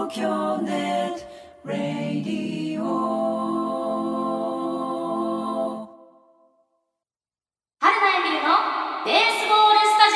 東京ネットラディオ。 春名エミルのベースボールスタジ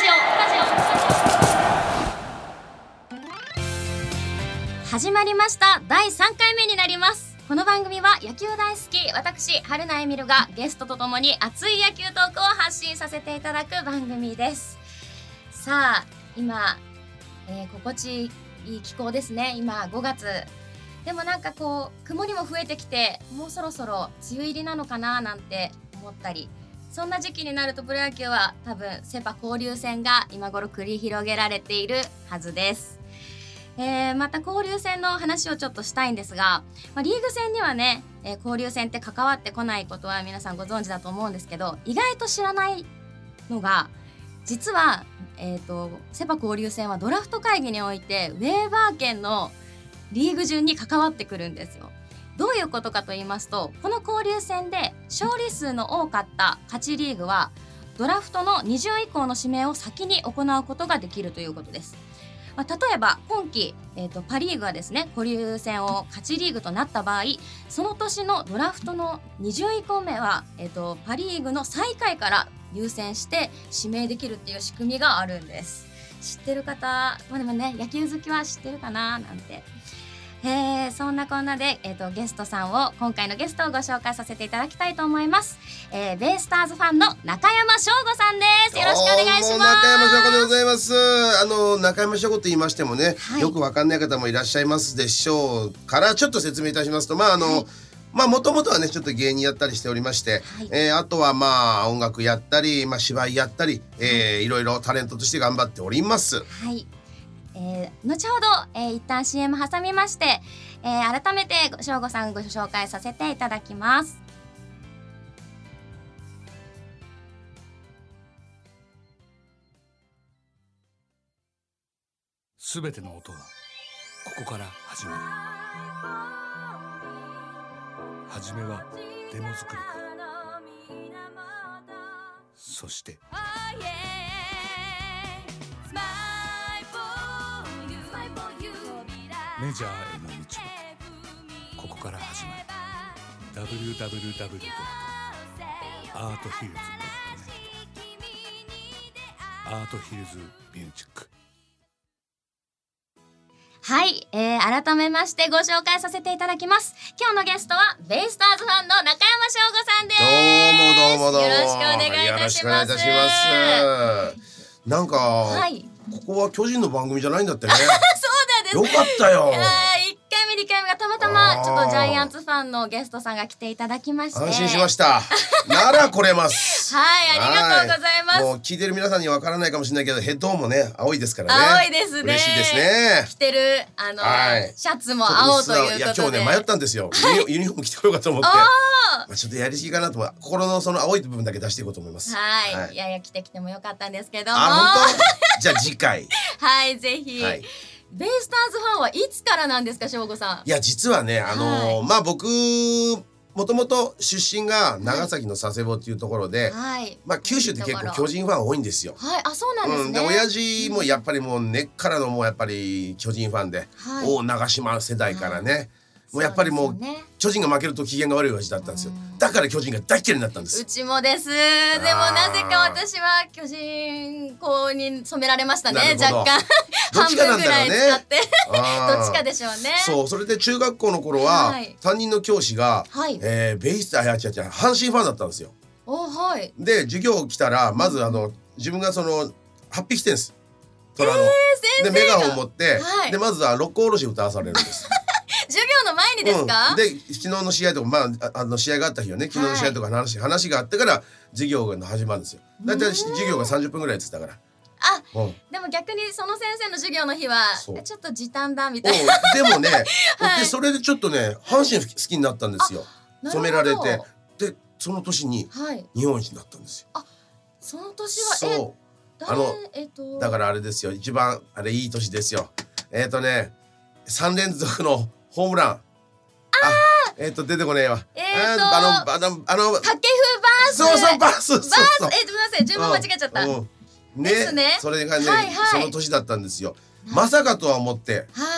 オ。始まりました。第3回目になります。この番組は野球大好き私春名エミルがゲストとともに熱い野球トークを発信させていただく番組です。さあ今、心地いい気候ですね。今5月でもなんかこう曇りも増えてきて、もうそろそろ梅雨入りなのかななんて思ったり、そんな時期になるとプロ野球は多分セパ交流戦が今頃繰り広げられているはずです。また交流戦の話をちょっとしたいんですが、リーグ戦にはね、交流戦って関わってこないことは皆さんご存知だと思うんですけど、意外と知らないのが実は、セパ交流戦はドラフト会議においてウェーバー権のリーグ順に関わってくるんですよ。どういうことかと言いますと、この交流戦で勝利数の多かった勝ちリーグはドラフトの20位以降の指名を先に行うことができるということです。例えば今季、パリーグはですね、交流戦を勝ちリーグとなった場合、その年のドラフトの20位以降目は、パリーグの最下位から優先して指名できるっていう仕組みがあるんです。知ってる方、でもね、野球好きは知ってるかななんて。そんなこんなで、ゲストさんを今回のゲストをご紹介させていただきたいと思います。ベイスターズファンの中山翔吾さんです。よろしくお願いします。 中山翔吾でございます。中山翔吾と言いましてもね、よくわかんない方もいらっしゃいますでしょうからちょっと説明いたしますと、もともとはねちょっと芸人やったりしておりまして、あとは音楽やったり、芝居やったり、いろいろタレントとして頑張っております。 はい。後ほど、一旦 CM 挟みまして、改めて翔吾さんご紹介させていただきます。 すべての音はここから始まる。はじめはデモ作りから、そしてメジャーへの道はここから始まる。 www.arthils.net アートヒルズミュージック。 はい、改めましてご紹介させていただきます。今日のゲストはベイスターズファンの中山翔吾さんです。 どうもよろしくお願いいたします。 なんか、ここは巨人の番組じゃないんだってね。 そうなんです。 よかったよ。 1回目2回目がたまたまちょっとジャイアンツファンのゲストさんが来ていただきまして、 安心しました。なら来れます。 はい、ありがとうございます。 もう聞いてる皆さんにはわからないかもしれないけど、ヘッドホンもね青いですからね。 青いですね。 嬉しいですね。 着てるシャツも青ということで。 いや今日ね迷ったんですよ。ユニフォーム着てこようかと思って。ちょっとやりすぎかなと思う。心のその青い部分だけ出していこうと思います。 はい。いや着てきてもよかったんですけども。 本当？じゃあ次回。 はい、ぜひ。ベイスターズファンはいつからなんですか、翔吾さん。 いや実はね僕もともと出身が長崎の佐世保っていうところで、九州って結構巨人ファン多いんですよ。 あ、そうなんですね。 で親父もやっぱりもう根っからのもうやっぱり巨人ファンで、長嶋世代からね、もうやっぱりもう巨人が負けると機嫌が悪い親父だったんですよ。だから巨人が大嫌いになったんです。 うちもです。でもなぜか私は巨人校に染められましたね。若干半分ぐらい使ってどっちかでしょうね。 それで中学校の頃は担任の教師がベイスター阪神ファンだったんですよ。で授業来たらまず自分がその8匹てんです虎の。でメガホン持ってでまずは六甲おろし歌わされるんです。 授業の前にですか？ で昨日の試合とか試合があった日はね、昨日の試合とか話があってから授業が始まるんですよ。だいたい授業が30分ぐらいって言ってたから。 でも逆にその先生の授業の日はちょっと時短だみたいな。 でもね、それでちょっとね阪神好きになったんですよ。染められて、でその年に日本一になったんですよ。 その年はだからあれですよ、一番いい年ですよ。3連続のホームラン。出てこねえわ。 掛布バース。 そうバース。 ごめんなさい、順番間違えちゃった。 ね、それがね、その年だったんですよ。まさかとは思って、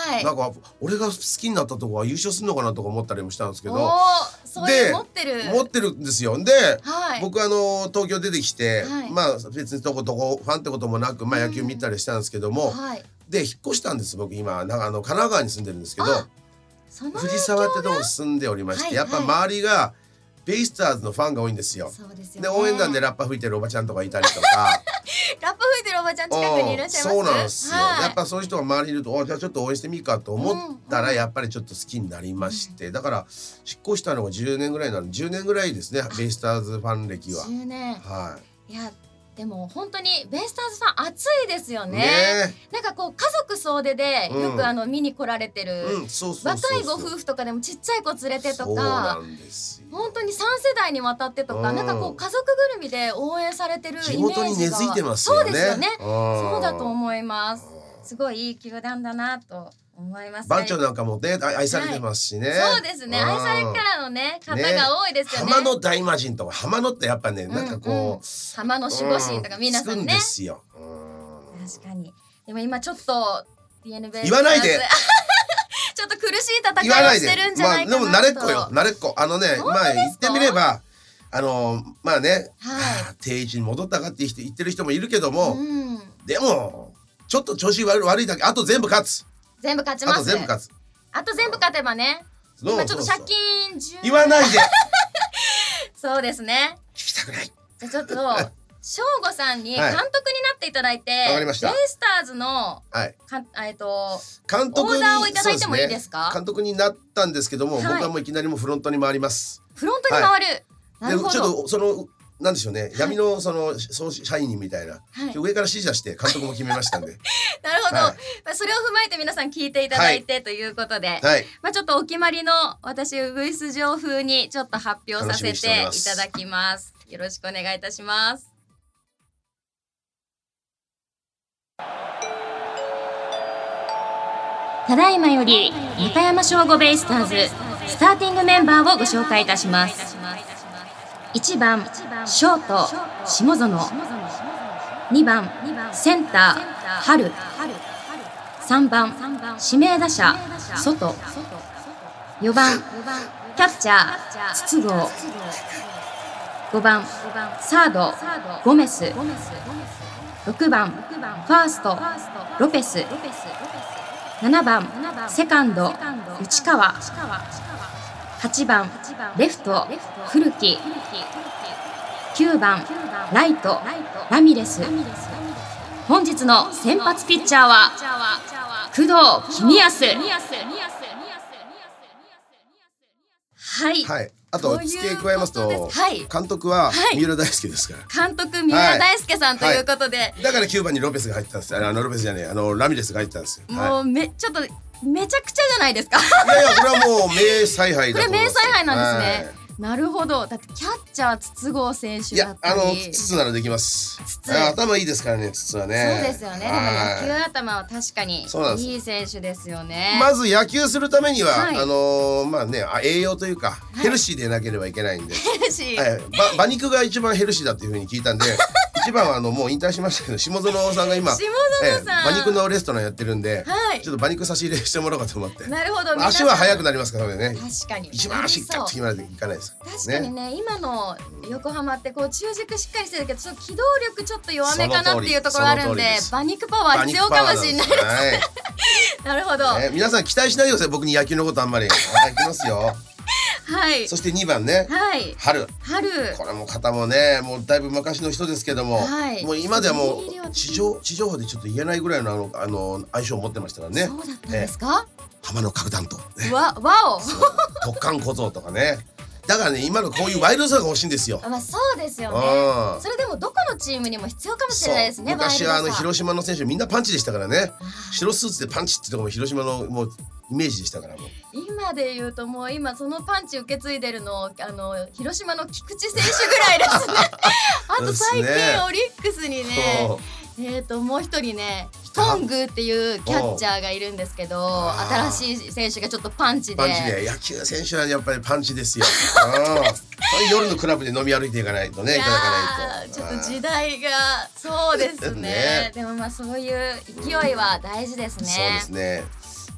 はい。 なんか俺が好きになったとこは優勝するのかなとか思ったりもしたんですけど、 おー、そういう持ってるんですよ。で、 はい、 僕東京出てきて、 はい、 まあ別にどこファンってこともなく、まあ野球見たりしたんですけども、 はい、 で引っ越したんです。僕今神奈川に住んでるんですけど、藤沢ってとこに住んでおりまして、 はい、 やっぱ周りがベイスターズのファンが多いんですよ。 そうですよね。 で応援団でラッパ吹いてるおばちゃんとかいたりとかラッパ吹いてるおばちゃん近くにいらっしゃいます。 そうなんですよ、 はい、 やっぱそういう人が周りにいると、じゃあちょっと応援してみるかと思ったら、やっぱりちょっと好きになりまして、だから引っ越したのが10年ぐらいなので、10年ぐらいですね、ベイスターズファン歴は。 10年。 はい。 いやでも本当にベイスターズファン熱いですよね。なんかこう家族総出でよく見に来られてる、若いご夫婦とかでもちっちゃい子連れてとか、本当に3世代にわたってとか、なんかこう家族ぐるみで応援されてるイメージが、 地元に根付いてますよね。 そうですよね。そうだと思います。すごいいい球団だなと思います。 番長なんかもね愛されてますしね。 そうですね。愛されキャラのね方が多いですよね。 浜野大魔神とか浜野ってやっぱね、なんかこう浜野守護神とか皆さんね。 ですよ。 確かに。でも今ちょっと DN ベイスターズ言わないで。 ちょっと苦しい戦いをしてるんじゃないかなと。 でも慣れっこよ、慣れっこ。まあ言ってみればまあね、定位置に戻ったかって言ってる人もいるけども、でもちょっと調子悪いだけ。あと全部勝つ。 全部勝ちます。あと全部勝てばね。今ちょっと借金10。 言わないで。 そうですね。 聞きたくない。 じゃあちょっと翔吾さんに監督になっていただいて、 わかりました。 ベイスターズの監督オーダーをいただいてもいいですか？ 監督になったんですけども、僕はもういきなりもうフロントに回ります。 フロントに回る。なるほど。 ちょっとなんでしょうね、闇の総社員みたいな、上から指示して監督も決めましたんで。 なるほど、それを踏まえて皆さん聞いていただいてということで、まあちょっとお決まりの私ウグイス嬢風にちょっと発表させていただきます。よろしくお願いいたします。ただいまより中山商業ベイスターズスターティングメンバーをご紹介いたします。1番ショート下園、2番センター春、3番指名打者外、4番キャッチャー筒香、5番サードゴメス、6番ファーストロペス、7番セカンド内川、8番レフト古木、9番ライトラミレス。本日の先発ピッチャーは工藤公康。はい、 あと付け加えますと、監督は三浦大輔ですから。 監督三浦大輔さんということで、 だから9番にロペスが入ったんです。ロペスじゃねえ、ラミレスが入ったんですよ。 もうちょっとめちゃくちゃじゃないですか。 いやいや、これはもう名采配だと思います。 これ名采配なんですね。なるほど。だってキャッチャー筒香選手だったり。 筒ならできます。頭いいですからね、筒はね。 そうですよね。でも野球頭は確かにいい選手ですよね。 まず野球するためにはまあね、栄養というかヘルシーでなければいけないんで。 ヘルシー。 馬肉が一番ヘルシーだっていうふうに聞いたんで、一番はもう引退しましたけど、下園さんが今馬肉のレストランやってるんで、ちょっと馬肉差し入れしてもらおうかと思って。 なるほど。 足は速くなりますからね。 確かに。 一番足ガッと決めないといかないです。 確かにね、今の横浜ってこう中軸しっかりしてるけど、ちょっと機動力ちょっと弱めかなっていうところあるんで、馬肉パワー必要かもしれないですね。なるほど。 皆さん期待しないでください。僕に野球のことあんまり。いきますよ。 はい。 そして2番ね、春。これも方もね、もうだいぶ昔の人ですけども、もう今ではもう地上波でちょっと言えないぐらいの相性を持ってましたからね。 そうだったんですか？ 浜野核弾頭。 わお。 特艦小僧とかね。だからね、今のこういうワイルドさが欲しいんですよ。 まあそうですよね。それでもどこのチームにも必要かもしれないですね。 昔は広島の選手みんなパンチでしたからね。白スーツでパンチってとこも広島のもうイメージでしたから。もう今で言うともう今そのパンチ受け継いでるの広島の菊池選手ぐらいですね。あと最近オリックスにね、もう一人ね、トングっていうキャッチャーがいるんですけど、新しい選手がちょっとパンチで。 野球選手はやっぱりパンチですよ。夜のクラブで飲み歩いていかないとね、いただかないと。 ちょっと時代がそうですね。でもまあそういう勢いは大事ですね。 そうですね。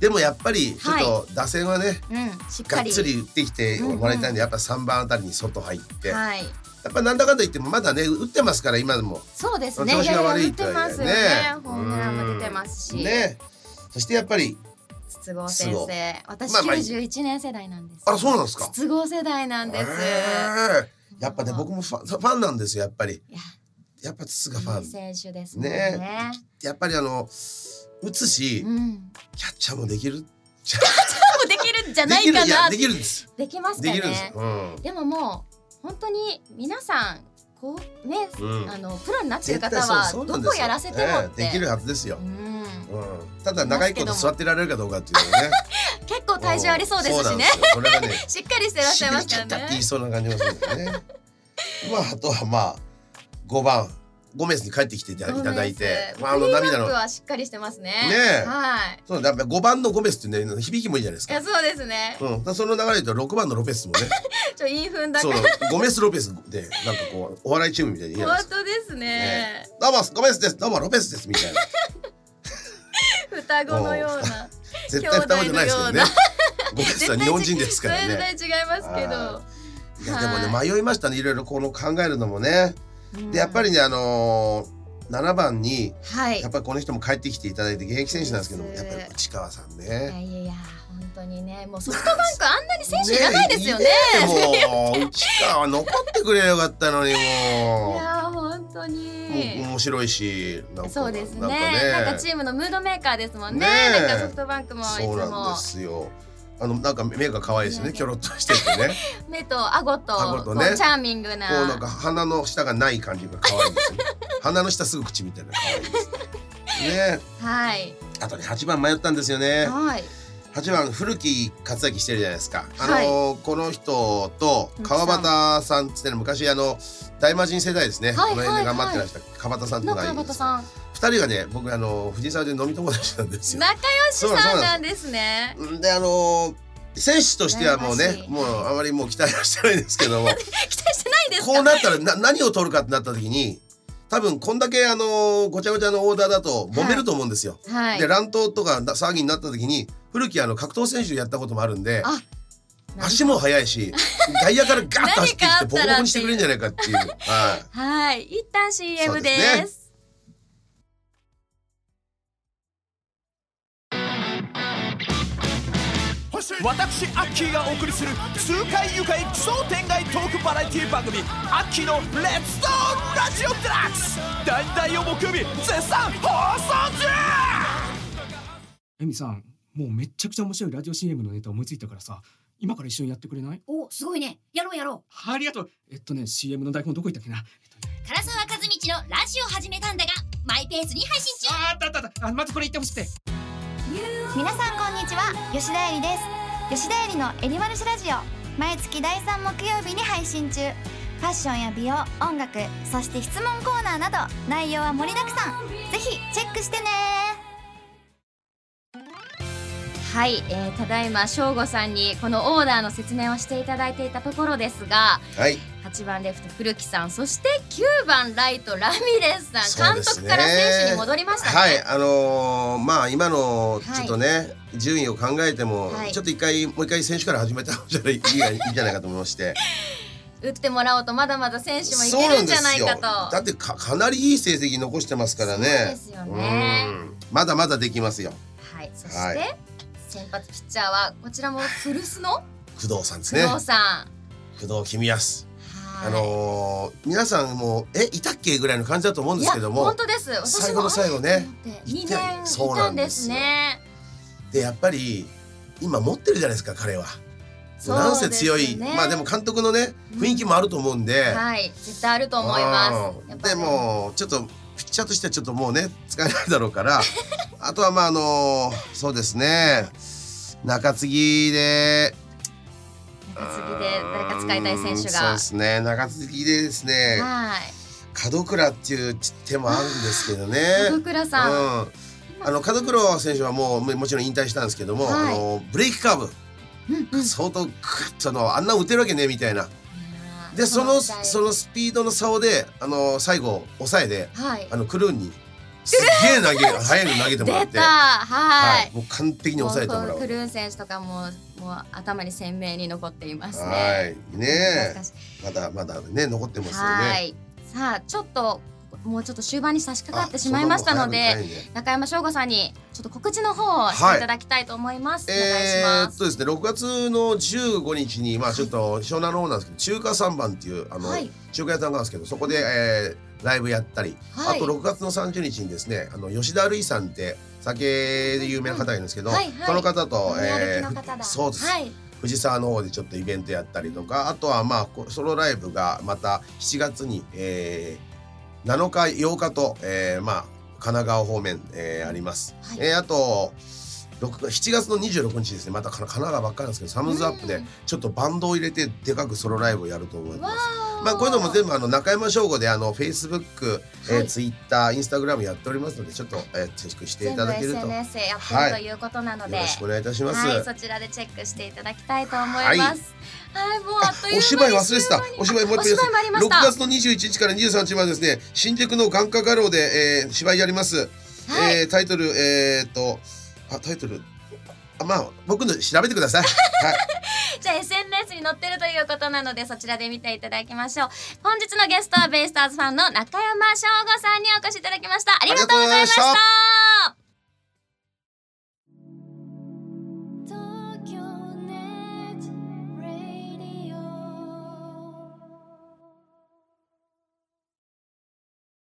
でもやっぱりちょっと打線はね、 しっかりがっつり打ってきてもらいたいんで、やっぱ3番あたりに外入って、 はい、 やっぱなんだかんだ言ってもまだね打ってますから今でも。 そうですね。 調子が悪いとは言ってますよね。ホームランも出てますし。ね。 そしてやっぱり筒香先生、私91年世代なんです。 あらそうなんですか。 筒香世代なんです。 やっぱね僕もファンなんですよやっぱり。やっぱ筒香ファン。 選手ですもんね。 やっぱり打つし、キャッチャーもできる。 キャッチャーもできるんじゃないかな。 できるんです。 できますかね。でももう本当に皆さんこうね、プロになってる方はどこやらせてもってできるはずですよ。ただ長いこと座ってられるかどうかっていうのね。 結構体重ありそうですしね。 それがね、 しっかりしてらっしゃいますからね。 って言いそうな感じがするんですね。あとは5番ゴメスに帰ってきていただいて、 涙のはしっかりしてますね。 はい。そうだ、5番のゴメスってね響きもいいじゃないですか。 そうですね。 その流れで言うと6番のロペスもね。 インフンだから。 そうゴメスロペスでなんかこうお笑いチームみたいに言うじゃないですか。 本当ですね。 どうもゴメスです。どうもロペスですみたいな。 双子のような。 絶対双子じゃないですよね。ゴメスは日本人ですからね。 絶対違いますけど。 いやでもね迷いましたねいろいろこの考えるのもね。でやっぱりね7番にやっぱりこの人も帰ってきていただいて現役選手なんですけどもやっぱり内川さんね。 いや本当にねもうソフトバンクあんなに選手いらないですよね。 もう内川残ってくれよかったのにもう。 いや本当に面白いしそうですね。なんかチームのムードメーカーですもんね。なんかソフトバンクもいつも。 そうなんですよ。なんか目が可愛いですね。キョロッとしててね。 目と顎とね、チャーミングな。 こうなんか鼻の下がない感じが可愛いですね。鼻の下すぐ口みたいな可愛いですね。 はい。 あとね8番迷ったんですよね。 はい。 8番古木克明してるじゃないですか。この人と川端さんつっての昔大魔神世代ですね。この辺で頑張ってらした川端さんとかいいです。2人がね僕藤沢で飲み友達なんですよ。 仲良しさんなんですね。 で選手としてはもうねもうあまりもう期待はしてないんですけども期待してないですか。 こうなったら何を取るかってなった時に多分こんだけごちゃごちゃのオーダーだと揉めると思うんですよ。で乱闘とか騒ぎになった時に古木格闘選手やったこともあるんで足も速いし外野からガッと走ってきてボコボコにしてくれるんじゃないかっていう。 はい、一旦 CM です。 私アッキーがお送りする痛快愉快奇想天外トークバラエティ番組アッキーのレッツトーラジオデラックス第2第4木曜日絶賛放送中。 エミさんもうめっちゃくちゃ面白いラジオ CM のネタ思いついたからさ今から一緒にやってくれない？ おすごいねやろうありがとう。CM の台本どこ行ったっけな。 唐沢和道のラジオ始めたんだがマイペースに配信中。 まずこれ言ってほしくて。 皆さんこんにちは吉田絵里です。吉田絵里のエリマルシラジオ毎月第3木曜日に配信中。ファッションや美容音楽そして質問コーナーなど内容は盛りだくさん。ぜひチェックしてね。 はい、ただいま翔吾さんにこのオーダーの説明をしていただいていたところですが、8番レフト古木さんそして9番ライトラミレスさん、監督から選手に戻りましたね。 はい、今のちょっとね、順位を考えても、ちょっともう一回選手から始めた方がいいんじゃないかと思いまして打ってもらおうとまだまだ選手もいけるんじゃないかと。 だってかなりいい成績残してますからね。 そうですよね。 まだまだできますよ。 はい、そして、先発ピッチャーはこちらも古巣の工藤さんですね。工藤公康。皆さんもいたっけぐらいの感じだと思うんですけども、 本当です。 最後の最後ね 2年いたんですね。 でやっぱり今持ってるじゃないですか彼は。なんせ強い、でも監督のね雰囲気もあると思うんで、 絶対あると思います。 でもちょっとピッチャーとしてはちょっともうね使えないだろうからあとはそうですね中継ぎで誰か使いたい選手がそうですね中継ぎでですね門倉っていう手もあるんですけどね。 門倉さん、 門倉選手はもちろん引退したんですけども、ブレイクカーブ、相当グッとあんな打てるわけねみたいな。でそのスピードの差をで最後抑えでクルーンにすげえ速く投げてもらって出た、はい、 もう完璧に抑えてもらう。 クルーン選手とかもう頭に鮮明に残っていますね。 はいね、まだね残ってますよね。 はい、さあちょっともうちょっと終盤に差し掛かってしまいましたので、中山翔吾さんにちょっと告知の方をしていただきたいと思います。お願いします。 ですね、6月の15日にちょっと湘南の方なんですけど、中華三番っていう中華屋さんがあるんですけど、そこで、ライブやったり、あと6月の30日にですね、吉田類さんって酒で有名な方がいるんですけど、その方と、そうです、藤沢の方でちょっとイベントやったりとか、あとはソロライブがまた7月に、7日8日と、神奈川方面、あります。あと7月の26日ですね、また神奈川ばっかりなんですけど、サムズアップでちょっとバンドを入れてでかくソロライブをやると思います。こういうのも全部中山翔吾でFacebook、Twitter、Instagram やっておりますので、ちょっと、チェックしていただけると。 全部 SNS やってるということなので、 よろしくお願いいたします。 はい、そちらでチェックしていただきたいと思います。はい、もうあっという間にお芝居忘れてた。お芝居もう一回ありました。 6月の21日から23日までですね、新宿の眼科画廊で、芝居やります。タイトル僕の調べてください。はい。 じゃあ SNS に載ってるということなので、そちらで見ていただきましょう。本日のゲストはベイスターズファンの中山翔吾さんにお越しいただきました。ありがとうございました。